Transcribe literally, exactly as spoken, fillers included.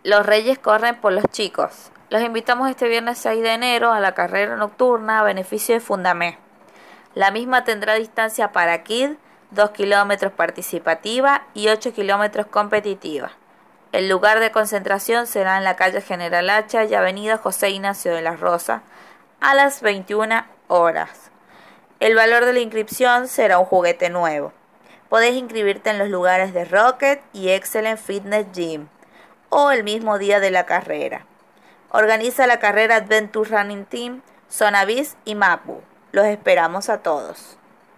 Los Reyes corren por los chicos. Los invitamos este viernes seis de enero a la carrera nocturna a beneficio de Fundamé. La misma tendrá distancia para Kid, dos kilómetros participativa y ocho kilómetros competitiva. El lugar de concentración será en la calle General Hacha y avenida José Ignacio de la Rosa a las veintiuna horas. El valor de la inscripción será un juguete nuevo. Podés inscribirte en los lugares de Rocket y Excellent Fitness Gym o el mismo día de la carrera. Organiza la carrera Adventure Running Team, Zona Bis y Mapu. Los esperamos a todos.